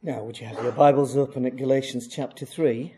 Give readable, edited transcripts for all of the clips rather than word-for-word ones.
Now, would you have your Bibles open at Galatians chapter 3?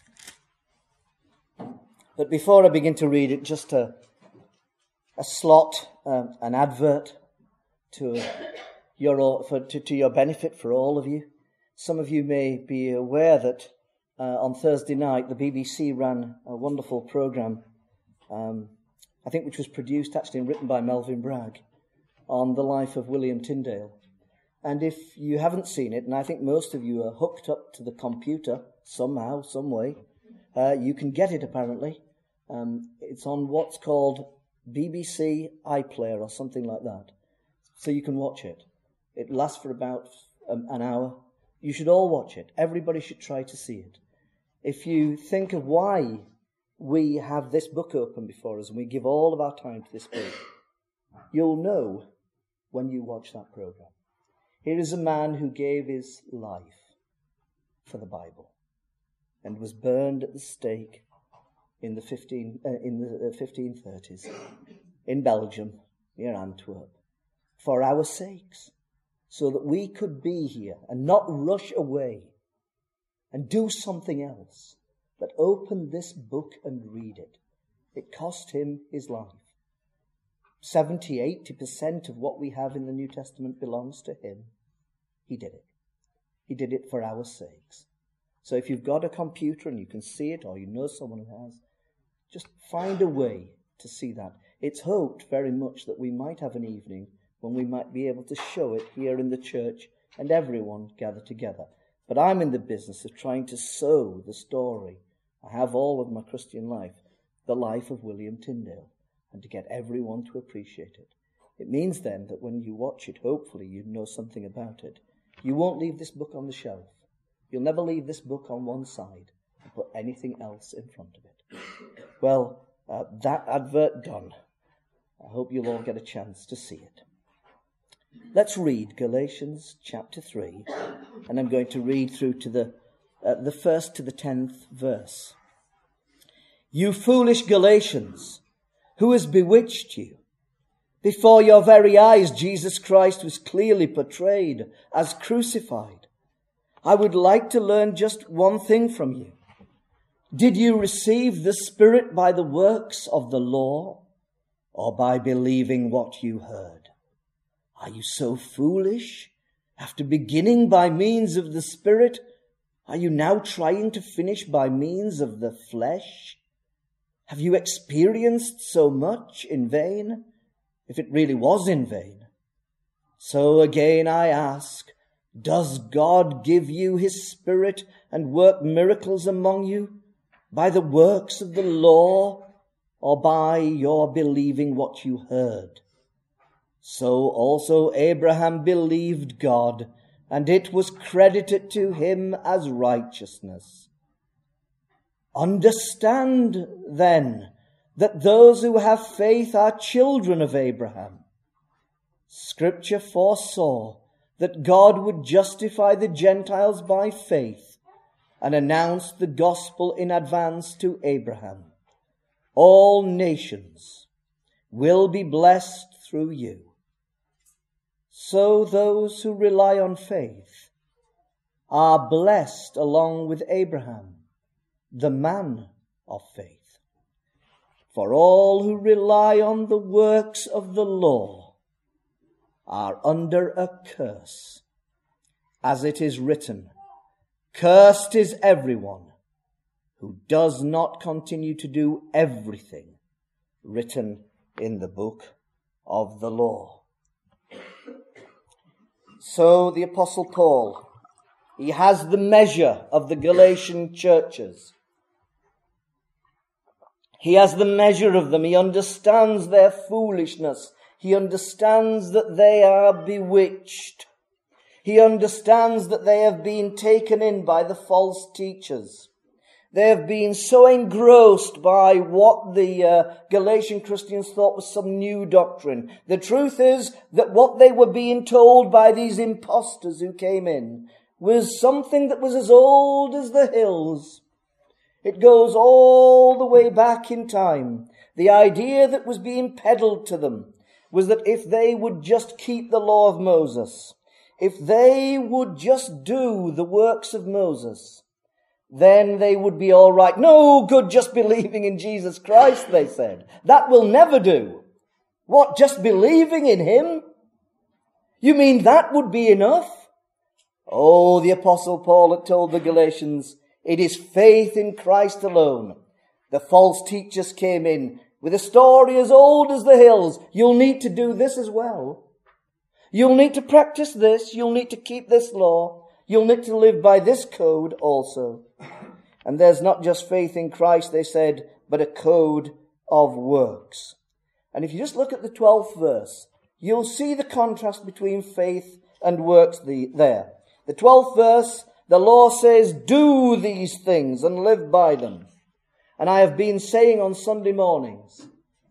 But before I begin to read it, just a slot, an advert to your benefit for all of you. Some of you may be aware that on Thursday night the BBC ran a wonderful programme, I think which was produced actually and written by Melvyn Bragg, on the life of William Tyndale. And if you haven't seen it, and I think most of you are hooked up to the computer somehow, some way, you can get it apparently. It's on what's called BBC iPlayer or something like that. So you can watch it. It lasts for about an hour. You should all watch it. Everybody should try to see it. If you think of why we have this book open before us and we give all of our time to this book, you'll know when you watch that program. Here is a man who gave his life for the Bible and was burned at the stake in the 1530s in Belgium, near Antwerp, for our sakes, so that we could be here and not rush away and do something else, but open this book and read it. It cost him his life. 70-80% of what we have in the New Testament belongs to him. He did it. He did it for our sakes. So if you've got a computer and you can see it, or you know someone who has, just find a way to see that. It's hoped very much that we might have an evening when we might be able to show it here in the church and everyone gather together. But I'm in the business of trying to sow the story. I have all of my Christian life, the life of William Tyndale, and to get everyone to appreciate it. It means then that when you watch it, hopefully you know something about it. You won't leave this book on the shelf. You'll never leave this book on one side and put anything else in front of it. Well, that advert done. I hope you'll all get a chance to see it. Let's read Galatians chapter 3, and I'm going to read through to the 1st to the 10th verse. You foolish Galatians, who has bewitched you? Before your very eyes, Jesus Christ was clearly portrayed as crucified. I would like to learn just one thing from you. Did you receive the Spirit by the works of the law, or by believing what you heard? Are you so foolish? After beginning by means of the Spirit, are you now trying to finish by means of the flesh? Have you experienced so much in vain, if it really was in vain? So again I ask, does God give you his Spirit and work miracles among you by the works of the law, or by your believing what you heard? So also Abraham believed God, and it was credited to him as righteousness. Understand, then, that those who have faith are children of Abraham. Scripture foresaw that God would justify the Gentiles by faith and announced the gospel in advance to Abraham. All nations will be blessed through you. So those who rely on faith are blessed along with Abraham, the man of faith. For all who rely on the works of the law are under a curse, as it is written, cursed is everyone who does not continue to do everything written in the book of the law. So the Apostle Paul, he has the measure of the Galatian churches. He has the measure of them. He understands their foolishness. He understands that they are bewitched. He understands that they have been taken in by the false teachers. They have been so engrossed by what the Galatian Christians thought was some new doctrine. The truth is that what they were being told by these impostors who came in was something that was as old as the hills. It goes all the way back in time. The idea that was being peddled to them was that if they would just keep the law of Moses, if they would just do the works of Moses, then they would be all right. No good just believing in Jesus Christ, they said. That will never do. What, just believing in him? You mean that would be enough? Oh, the Apostle Paul had told the Galatians, it is faith in Christ alone. The false teachers came in with a story as old as the hills. You'll need to do this as well. You'll need to practice this. You'll need to keep this law. You'll need to live by this code also. And there's not just faith in Christ, they said, but a code of works. And if you just look at the 12th verse, you'll see the contrast between faith and works there. The 12th verse, the law says, do these things and live by them. And I have been saying on Sunday mornings,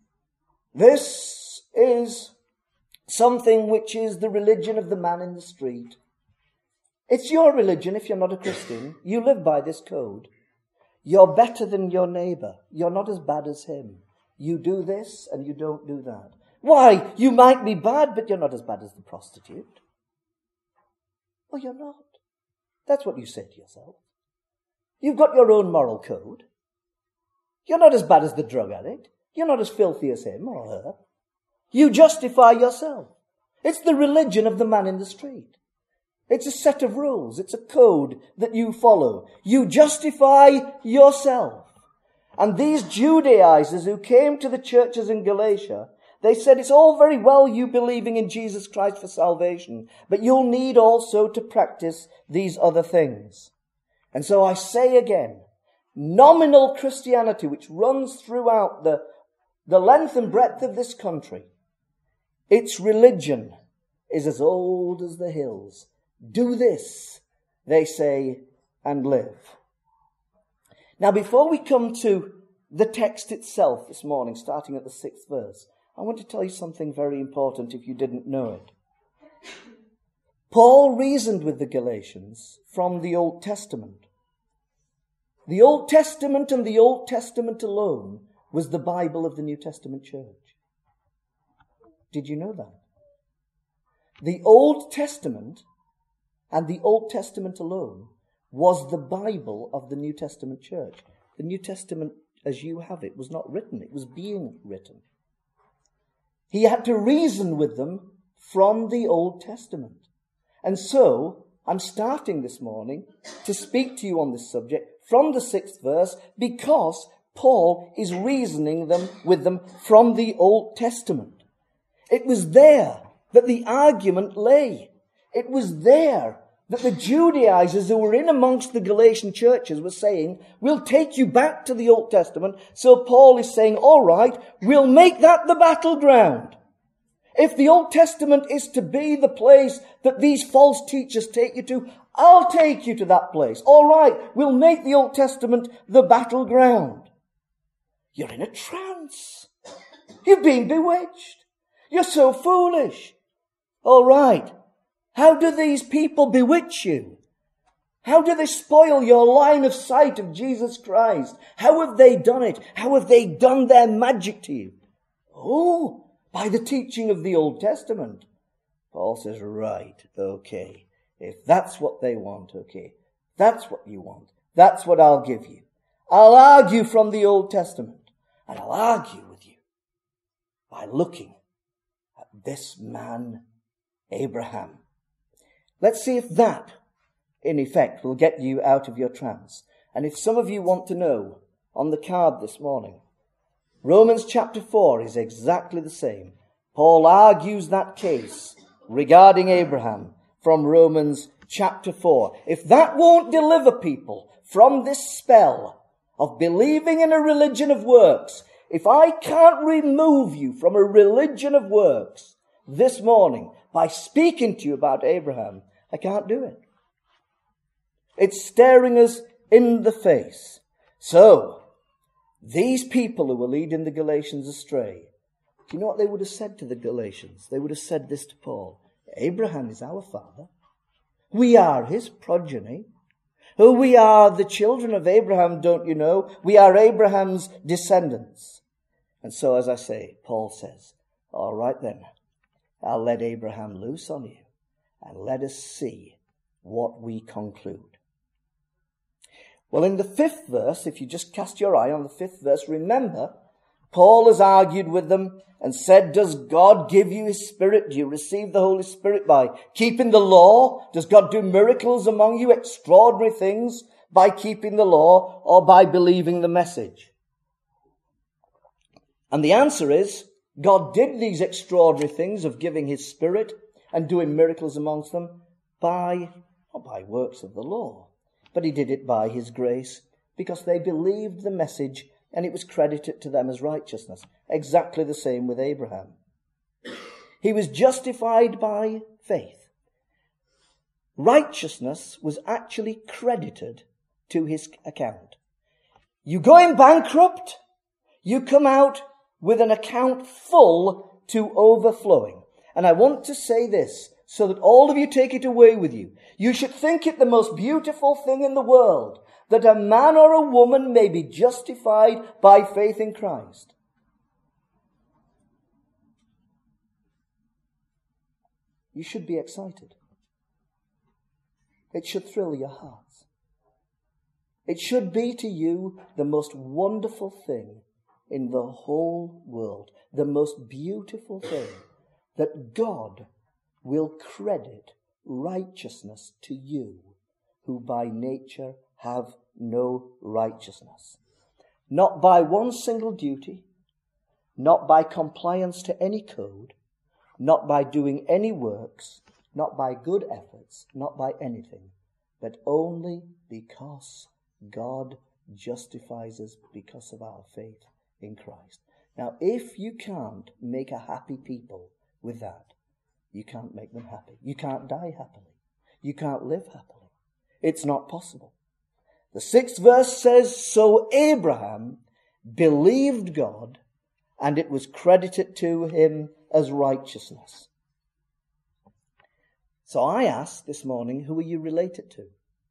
this is something which is the religion of the man in the street. It's your religion if you're not a Christian. You live by this code. You're better than your neighbor. You're not as bad as him. You do this and you don't do that. Why? You might be bad, but you're not as bad as the prostitute. Well, you're not. That's what you say to yourself. You've got your own moral code. You're not as bad as the drug addict. You're not as filthy as him or her. You justify yourself. It's the religion of the man in the street. It's a set of rules. It's a code that you follow. You justify yourself. And these Judaizers who came to the churches in Galatia, they said, it's all very well you believing in Jesus Christ for salvation, but you'll need also to practice these other things. And so I say again, nominal Christianity, which runs throughout the length and breadth of this country, its religion is as old as the hills. Do this, they say, and live. Now, before we come to the text itself this morning, starting at the 6th verse, I want to tell you something very important if you didn't know it. Paul reasoned with the Galatians from the Old Testament. The Old Testament and the Old Testament alone was the Bible of the New Testament church. Did you know that? The Old Testament and the Old Testament alone was the Bible of the New Testament church. The New Testament, as you have it, was not written. It was being written. He had to reason with them from the Old Testament. And so, I'm starting this morning to speak to you on this subject from the 6th verse because Paul is reasoning with them from the Old Testament. It was there that the argument lay. It was there that the Judaizers who were in amongst the Galatian churches were saying, we'll take you back to the Old Testament. So Paul is saying, all right, we'll make that the battleground. If the Old Testament is to be the place that these false teachers take you to, I'll take you to that place. All right, we'll make the Old Testament the battleground. You're in a trance. You've been bewitched. You're so foolish. All right. How do these people bewitch you? How do they spoil your line of sight of Jesus Christ? How have they done it? How have they done their magic to you? Oh, by the teaching of the Old Testament. Paul says, right, okay. If that's what they want, okay. That's what you want. That's what I'll give you. I'll argue from the Old Testament. And I'll argue with you by looking at this man, Abraham. Let's see if that, in effect, will get you out of your trance. And if some of you want to know, on the card this morning, Romans chapter 4 is exactly the same. Paul argues that case regarding Abraham from Romans chapter 4. If that won't deliver people from this spell of believing in a religion of works, if I can't remove you from a religion of works this morning by speaking to you about Abraham, I can't do it. It's staring us in the face. So, these people who were leading the Galatians astray, do you know what they would have said to the Galatians? They would have said this to Paul. Abraham is our father. We are his progeny. Oh, we are the children of Abraham, don't you know? We are Abraham's descendants. And so, as I say, Paul says, all right then, I'll let Abraham loose on you. And let us see what we conclude. Well, in the 5th verse, if you just cast your eye on the 5th verse, remember, Paul has argued with them and said, does God give you his Spirit? Do you receive the Holy Spirit by keeping the law? Does God do miracles among you, extraordinary things, by keeping the law or by believing the message? And the answer is, God did these extraordinary things of giving his Spirit and doing miracles amongst them not by works of the law, but he did it by his grace, because they believed the message and it was credited to them as righteousness. Exactly the same with Abraham. He was justified by faith. Righteousness was actually credited to his account. You go in bankrupt, you come out with an account full to overflowing. And I want to say this, so that all of you take it away with you. You should think it the most beautiful thing in the world that a man or a woman may be justified by faith in Christ. You should be excited. It should thrill your hearts. It should be to you the most wonderful thing in the whole world, the most beautiful thing, that God will credit righteousness to you, who by nature have no righteousness. Not by one single duty, not by compliance to any code, not by doing any works, not by good efforts, not by anything, but only because God justifies us because of our faith in Christ. Now, if you can't make a happy people with that, you can't make them happy. You can't die happily. You can't live happily. It's not possible. The 6th verse says, so Abraham believed God, and it was credited to him as righteousness. So I ask this morning, who are you related to?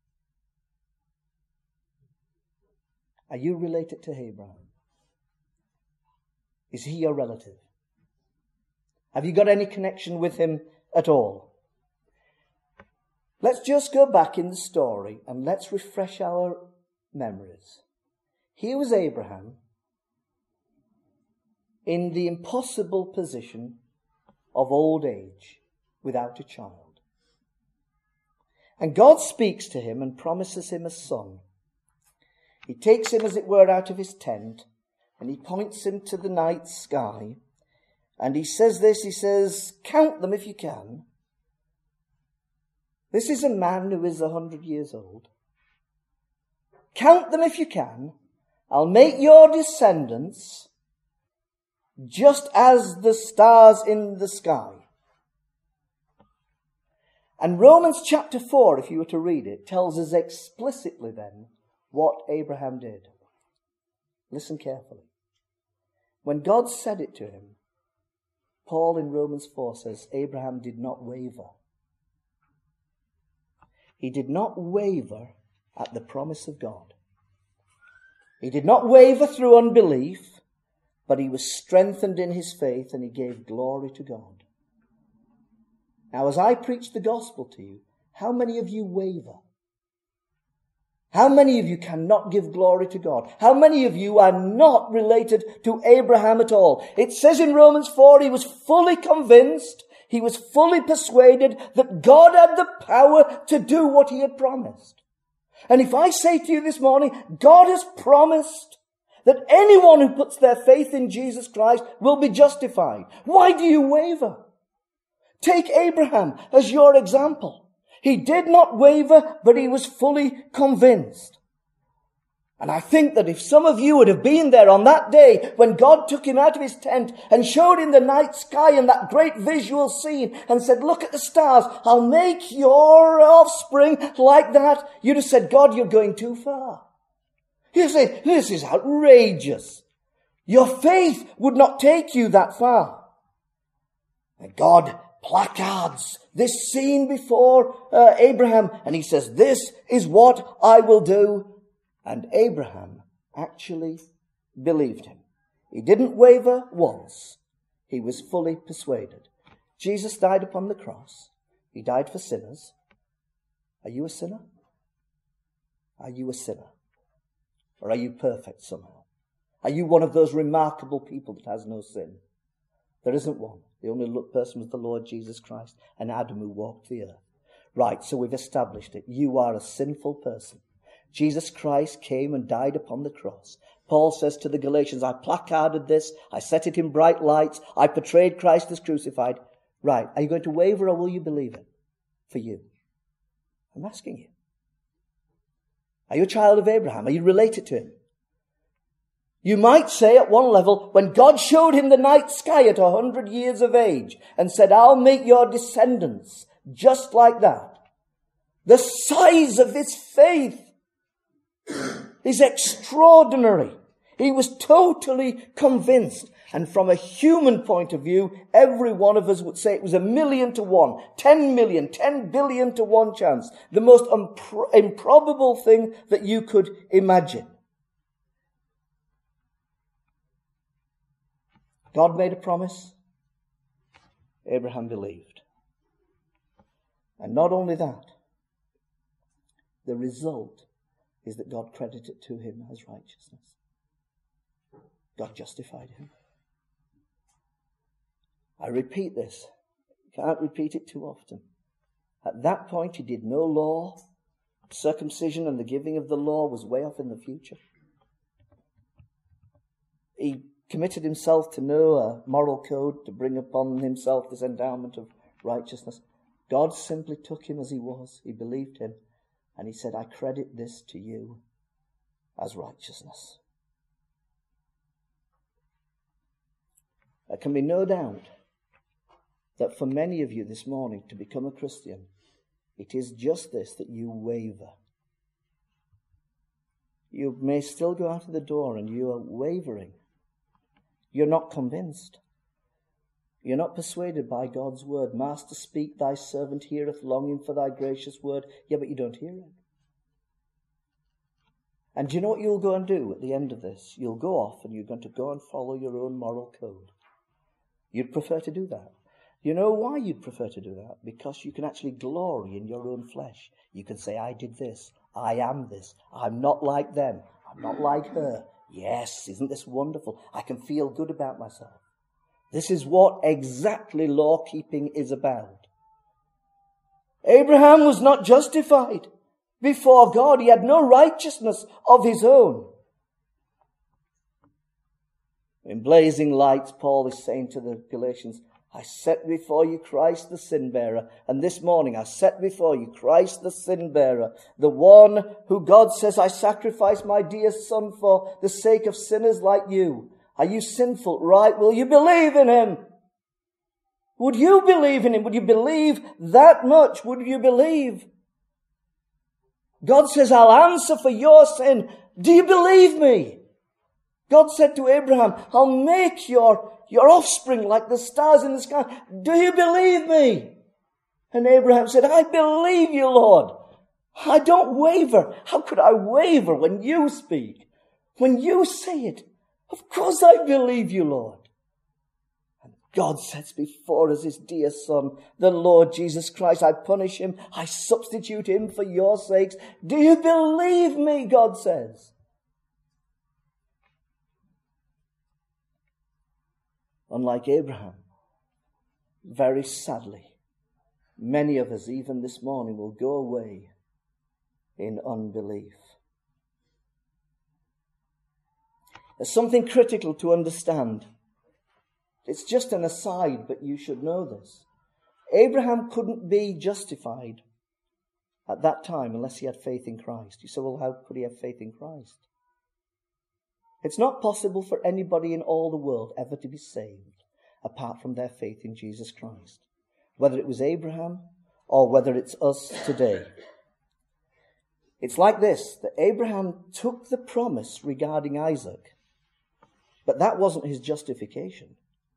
Are you related to Abraham? Is he your relative? Have you got any connection with him at all? Let's just go back in the story and let's refresh our memories. Here was Abraham in the impossible position of old age without a child. And God speaks to him and promises him a son. He takes him, as it were, out of his tent and he points him to the night sky. And he says this, he says, count them if you can. This is a man who is 100 years old. Count them if you can. I'll make your descendants just as the stars in the sky. And Romans chapter 4, if you were to read it, tells us explicitly then what Abraham did. Listen carefully. When God said it to him, Paul in Romans 4 says, Abraham did not waver. He did not waver at the promise of God. He did not waver through unbelief, but he was strengthened in his faith and he gave glory to God. Now, as I preach the gospel to you, how many of you waver? How many of you cannot give glory to God? How many of you are not related to Abraham at all? It says in Romans 4, he was fully convinced, he was fully persuaded that God had the power to do what he had promised. And if I say to you this morning, God has promised that anyone who puts their faith in Jesus Christ will be justified, why do you waver? Take Abraham as your example. He did not waver, but he was fully convinced. And I think that if some of you would have been there on that day when God took him out of his tent and showed him the night sky and that great visual scene and said, look at the stars, I'll make your offspring like that, you'd have said, God, you're going too far. You'd say, this is outrageous. Your faith would not take you that far. And God placards this scene before Abraham, and he says, this is what I will do. And Abraham actually believed him. He didn't waver once. He was fully persuaded. Jesus died upon the cross. He died for sinners. Are you a sinner? Are you a sinner? Or are you perfect somehow? Are you one of those remarkable people that has no sin? There isn't one. The only person was the Lord Jesus Christ and Adam who walked the earth. Right, so we've established it. You are a sinful person. Jesus Christ came and died upon the cross. Paul says to the Galatians, I placarded this, I set it in bright lights, I portrayed Christ as crucified. Right, are you going to waver or will you believe it? For you. I'm asking you. Are you a child of Abraham? Are you related to him? You might say at one level, when God showed him the night sky at 100 years of age and said, I'll make your descendants just like that. The size of his faith is extraordinary. He was totally convinced. And from a human point of view, every one of us would say it was 1,000,000 to 1, 10 million, 10 billion to 1 chance. The most improbable thing that you could imagine. God made a promise. Abraham believed. And not only that, the result is that God credited it to him as righteousness. God justified him. I repeat this. Can't repeat it too often. At that point, he did no law. Circumcision and the giving of the law was way off in the future. He committed himself to no moral code to bring upon himself this endowment of righteousness. God simply took him as he was. He believed him. And he said, I credit this to you as righteousness. There can be no doubt that for many of you this morning to become a Christian, it is just this, that you waver. You may still go out of the door and you are wavering. You're not convinced. You're not persuaded by God's word. Master, speak, thy servant heareth, longing for thy gracious word. Yeah, but you don't hear it. And do you know what you'll go and do at the end of this? You'll go off and you're going to go and follow your own moral code. You'd prefer to do that. You know why you'd prefer to do that? Because you can actually glory in your own flesh. You can say, I did this. I am this. I'm not like them. I'm not like her. Yes, isn't this wonderful? I can feel good about myself. This is what exactly law-keeping is about. Abraham was not justified before God. He had no righteousness of his own. In blazing lights, Paul is saying to the Galatians, I set before you Christ the sin-bearer. And this morning I set before you Christ the sin-bearer, the one who God says, I sacrifice my dear son for the sake of sinners like you. Are you sinful? Right. Will you believe in him? Would you believe in him? Would you believe that much? Would you believe? God says, I'll answer for your sin. Do you believe me? God said to Abraham, I'll make your offspring like the stars in the sky. Do you believe me? And Abraham said, I believe you, Lord. I don't waver. How could I waver when you speak? When you say it? Of course I believe you, Lord. And God sets before us his dear son, the Lord Jesus Christ. I punish him. I substitute him for your sakes. Do you believe me? God says. Unlike Abraham, very sadly, many of us, even this morning, will go away in unbelief. There's something critical to understand. It's just an aside, but you should know this. Abraham couldn't be justified at that time unless he had faith in Christ. You say, well, how could he have faith in Christ? It's not possible for anybody in all the world ever to be saved apart from their faith in Jesus Christ. Whether it was Abraham or whether it's us today. It's like this, that Abraham took the promise regarding Isaac, but that wasn't his justification.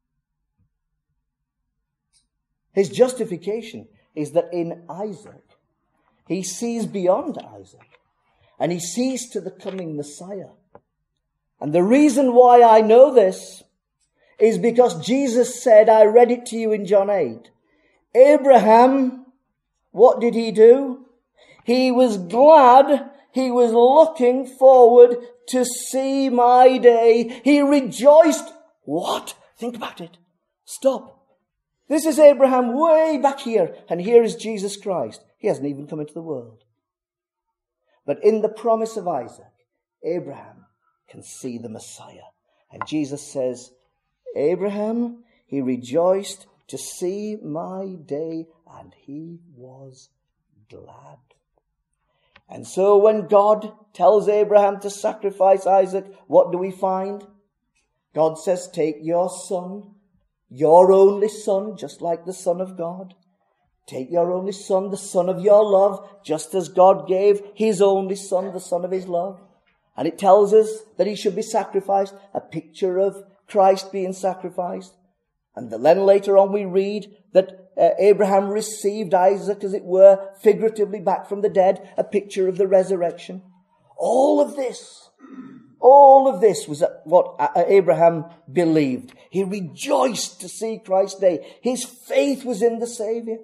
His justification is that in Isaac, he sees beyond Isaac, and he sees to the coming Messiah. And the reason why I know this is because Jesus said, I read it to you in John 8, Abraham what did he do? He was glad. He was looking forward to see my day. He rejoiced. What? Think about it. Stop. This is Abraham way back here, and here is Jesus Christ. He hasn't even come into the world. But in the promise of Isaac, Abraham can see the Messiah. And Jesus says, Abraham, he rejoiced to see my day, and he was glad. And so when God tells Abraham to sacrifice Isaac, what do we find? God says, take your son, your only son, just like the Son of God. Take your only son, the son of your love, just as God gave his only son, the son of his love. And it tells us that he should be sacrificed, a picture of Christ being sacrificed. And then later on we read that Abraham received Isaac, as it were, figuratively back from the dead, a picture of the resurrection. All of this was what Abraham believed. He rejoiced to see Christ's day. His faith was in the Saviour.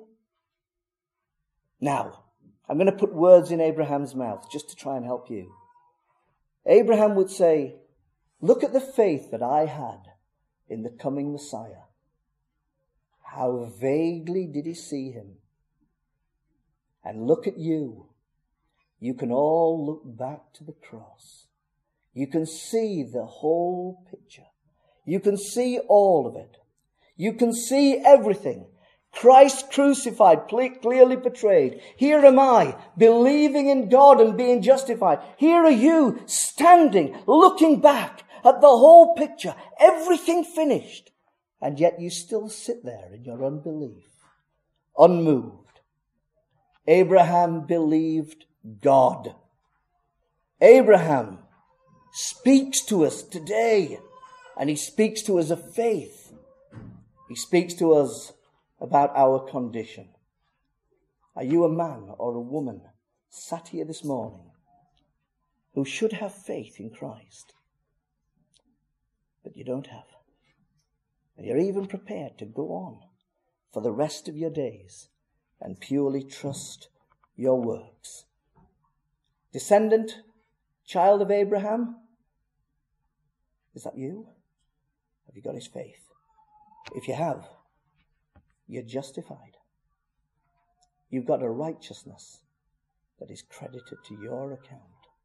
Now, I'm going to put words in Abraham's mouth just to try and help you. Abraham would say, look at the faith that I had in the coming Messiah. How vaguely did he see him? And look at you. You can all look back to the cross. You can see the whole picture. You can see all of it. You can see everything. Christ crucified, clearly portrayed. Here am I, believing in God and being justified. Here are you, standing, looking back at the whole picture, everything finished. And yet you still sit there in your unbelief, unmoved. Abraham believed God. Abraham speaks to us today, and he speaks to us of faith. He speaks to us about our condition. Are you a man or a woman sat here this morning who should have faith in Christ, but you don't have? And you're even prepared to go on for the rest of your days and purely trust your works. Descendant, child of Abraham, is that you? Have you got his faith? If you have, you're justified. You've got a righteousness that is credited to your account.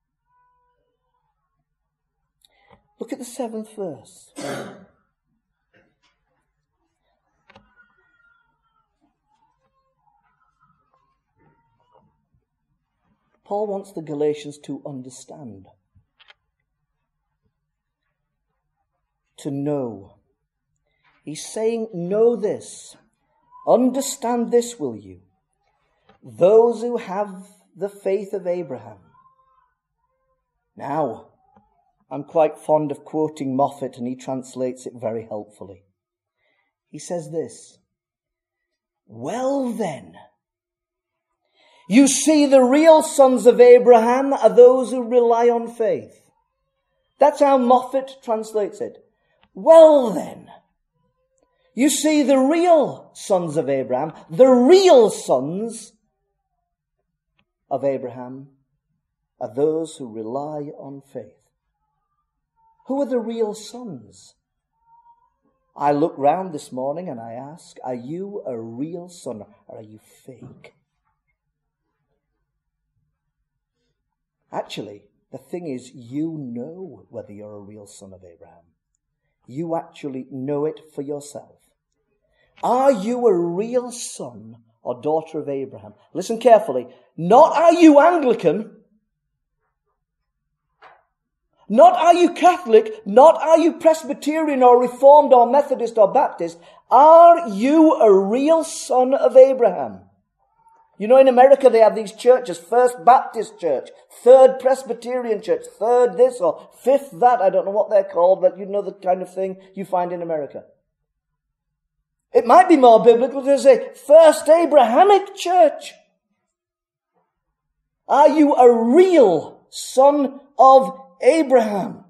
Look at the 7th verse. Paul wants the Galatians to understand, to know. He's saying, know this. Understand this, will you? Those who have the faith of Abraham. Now, I'm quite fond of quoting Moffat, and he translates it very helpfully. He says this, well then, you see, the real sons of Abraham are those who rely on faith. That's how Moffat translates it. Well then, you see, the real sons of Abraham, the real sons of Abraham are those who rely on faith. Who are the real sons? I look round this morning and I ask, are you a real son or are you fake? Actually, the thing is, you know whether you're a real son of Abraham. You actually know it for yourself. Are you a real son or daughter of Abraham? Listen carefully. Not are you Anglican. Not are you Catholic. Not are you Presbyterian or Reformed or Methodist or Baptist. Are you a real son of Abraham? You know, in America they have these churches, First Baptist Church, Third Presbyterian Church, Third this or Fifth that. I don't know what they're called, but you know the kind of thing you find in America. It might be more biblical to say First Abrahamic Church. Are you a real son of Abraham?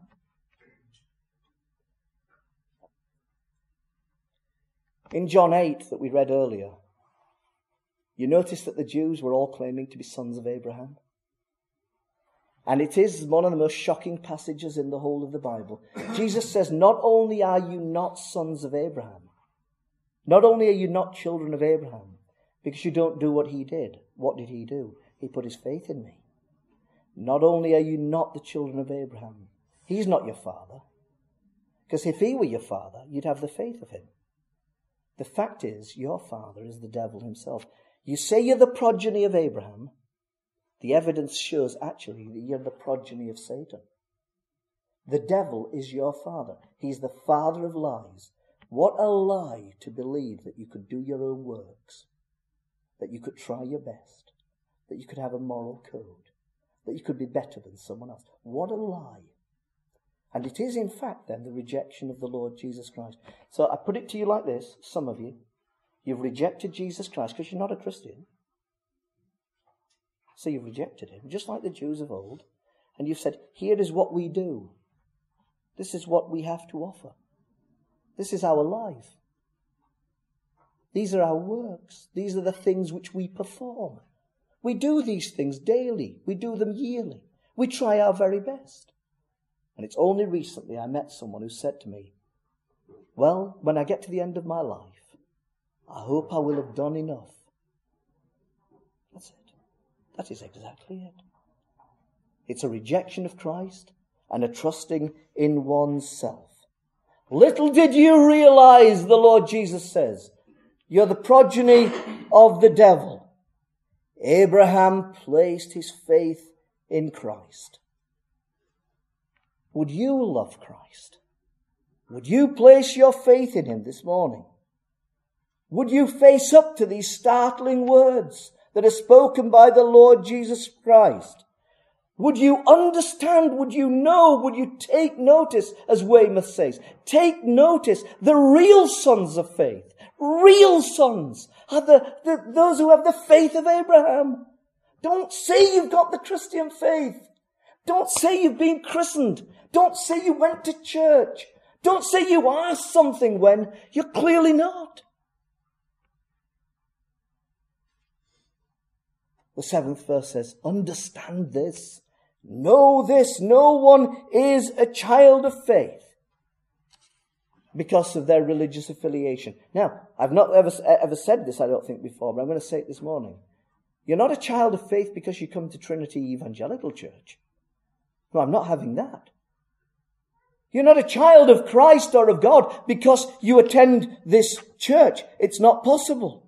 In John 8 that we read earlier, You notice that the Jews were all claiming to be sons of Abraham. And it is one of the most shocking passages in the whole of the Bible. Jesus says, not only are you not sons of Abraham, not only are you not children of Abraham, because you don't do what he did. What did he do? He put his faith in me. Not only are you not the children of Abraham, he's not your father. Because if he were your father, you'd have the faith of him. The fact is, your father is the devil himself. You say you're the progeny of Abraham. The evidence shows actually that you're the progeny of Satan. The devil is your father. He's the father of lies. What a lie to believe that you could do your own works, that you could try your best, that you could have a moral code, that you could be better than someone else. What a lie. And it is in fact then the rejection of the Lord Jesus Christ. So I put it to you like this, some of you, you've rejected Jesus Christ because you're not a Christian. So you've rejected him, just like the Jews of old. And you've said, here is what we do. This is what we have to offer. This is our life. These are our works. These are the things which we perform. We do these things daily. We do them yearly. We try our very best. And it's only recently I met someone who said to me, well, when I get to the end of my life, I hope I will have done enough. That's it. That is exactly it. It's a rejection of Christ and a trusting in oneself. Little did you realize, the Lord Jesus says, you're the progeny of the devil. Abraham placed his faith in Christ. Would you love Christ? Would you place your faith in him this morning? Would you face up to these startling words that are spoken by the Lord Jesus Christ? Would you understand, would you know, would you take notice, as Weymouth says, take notice, the real sons of faith, real sons, are those who have the faith of Abraham. Don't say you've got the Christian faith. Don't say you've been christened. Don't say you went to church. Don't say you are something when you're clearly not. The 7th verse says, understand this, know this, no one is a child of faith because of their religious affiliation. Now, I've not ever said this, I don't think, before, but I'm going to say it this morning. You're not a child of faith because you come to Trinity Evangelical Church. No, I'm not having that. You're not a child of Christ or of God because you attend this church. It's not possible.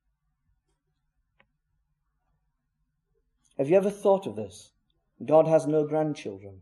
Have you ever thought of this? God has no grandchildren.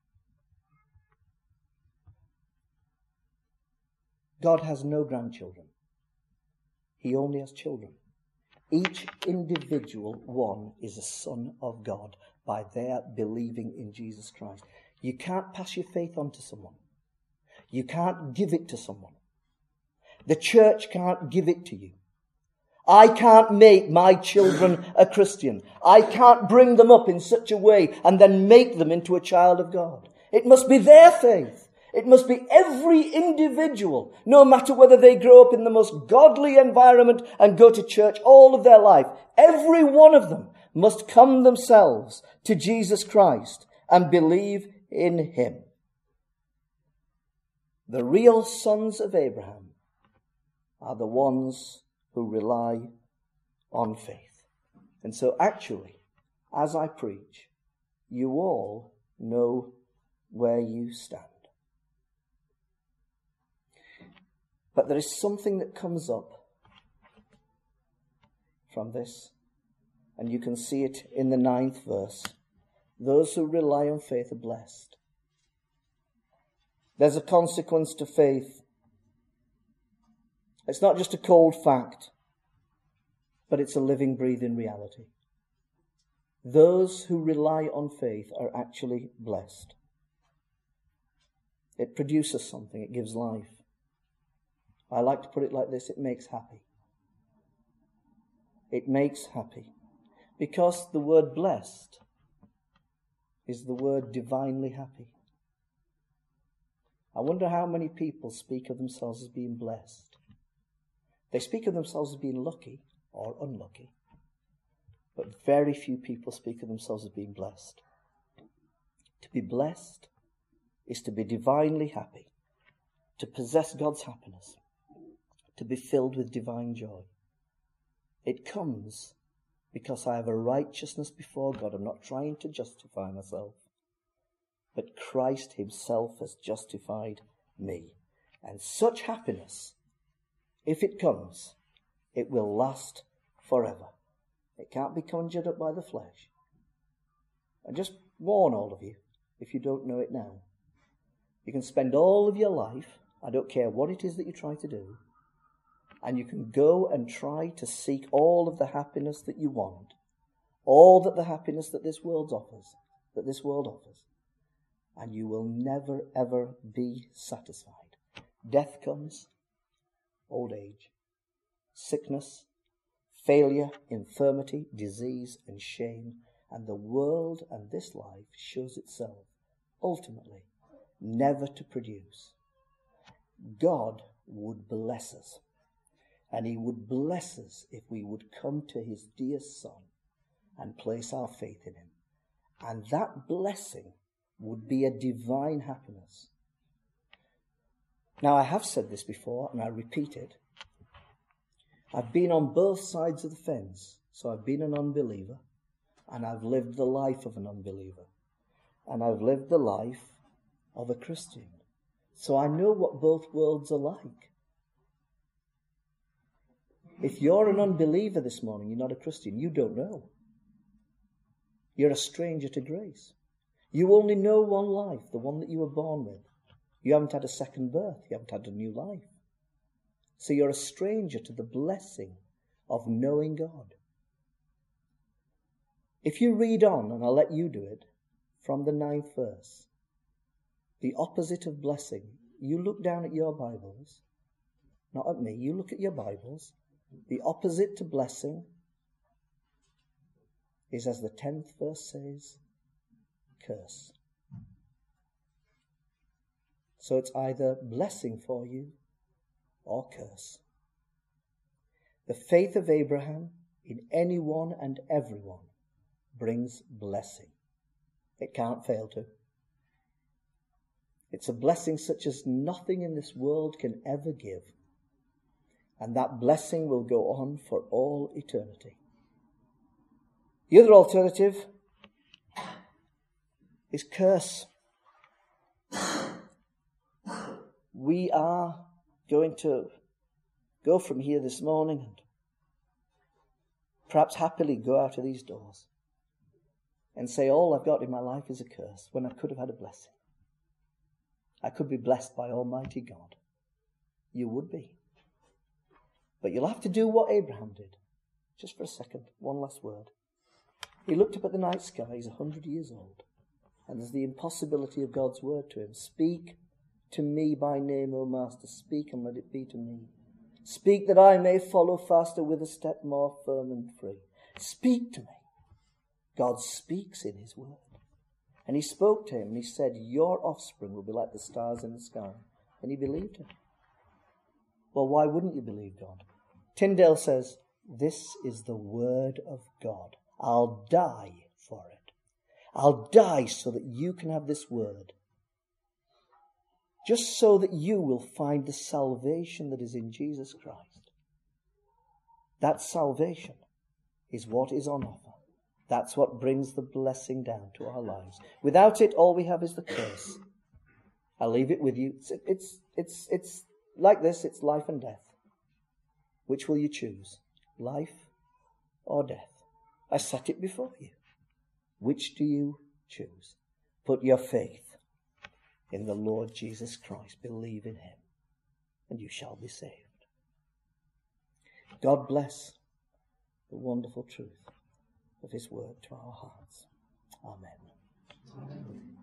God has no grandchildren. He only has children. Each individual one is a son of God by their believing in Jesus Christ. You can't pass your faith on to someone. You can't give it to someone. The church can't give it to you. I can't make my children a Christian. I can't bring them up in such a way and then make them into a child of God. It must be their faith. It must be every individual, no matter whether they grow up in the most godly environment and go to church all of their life. Every one of them must come themselves to Jesus Christ and believe in him. The real sons of Abraham are the ones who rely on faith. And so actually, as I preach, you all know where you stand. But there is something that comes up from this, and you can see it in the 9th verse. Those who rely on faith are blessed. There's a consequence to faith. It's not just a cold fact, but it's a living, breathing reality. Those who rely on faith are actually blessed. It produces something. It gives life. I like to put it like this. It makes happy. It makes happy. Because the word blessed is the word divinely happy. I wonder how many people speak of themselves as being blessed. They speak of themselves as being lucky or unlucky. But very few people speak of themselves as being blessed. To be blessed is to be divinely happy, to possess God's happiness, to be filled with divine joy. It comes because I have a righteousness before God. I'm not trying to justify myself, but Christ himself has justified me. And such happiness, if it comes, it will last forever. It can't be conjured up by the flesh. I just warn all of you, if you don't know it now. You can spend all of your life, I don't care what it is that you try to do, and you can go and try to seek all of the happiness that you want, all that the happiness that this world offers, and you will never ever be satisfied. Death comes, old age, sickness, failure, infirmity, disease, and shame, and the world and this life shows itself, ultimately, never to produce. God would bless us, and he would bless us if we would come to his dear Son and place our faith in him. And that blessing would be a divine happiness. Now, I have said this before, and I repeat it. I've been on both sides of the fence. So I've been an unbeliever, and I've lived the life of an unbeliever, and I've lived the life of a Christian. So I know what both worlds are like. If you're an unbeliever this morning, you're not a Christian, you don't know. You're a stranger to grace. You only know one life, the one that you were born with. You haven't had a second birth. You haven't had a new life. So you're a stranger to the blessing of knowing God. If you read on, and I'll let you do it, from the 9th verse, the opposite of blessing, you look down at your Bibles, not at me, you look at your Bibles, the opposite to blessing is, as the 10th verse says, curse. So it's either blessing for you or curse. The faith of Abraham in anyone and everyone brings blessing. It can't fail to. It's a blessing such as nothing in this world can ever give. And that blessing will go on for all eternity. The other alternative is curse. We are going to go from here this morning and perhaps happily go out of these doors and say, all I've got in my life is a curse, when I could have had a blessing. I could be blessed by Almighty God. You would be. But you'll have to do what Abraham did. Just for a second, one last word. He looked up at the night sky, he's 100 years old, and there's the impossibility of God's word to him. Speak to me by name, O Master, speak and let it be to me. Speak that I may follow faster with a step more firm and free. Speak to me. God speaks in his word. And he spoke to him and he said, your offspring will be like the stars in the sky. And he believed him. Well, why wouldn't you believe God? Tyndale says, this is the word of God. I'll die for it. I'll die so that you can have this word. Just so that you will find the salvation that is in Jesus Christ. That salvation is what is on offer. That's what brings the blessing down to our lives. Without it, all we have is the curse. I'll leave it with you. It's like this. It's life and death. Which will you choose? Life or death? I set it before you. Which do you choose? Put your faith in the Lord Jesus Christ. Believe in him, and you shall be saved. God bless the wonderful truth of his word to our hearts. Amen. Amen.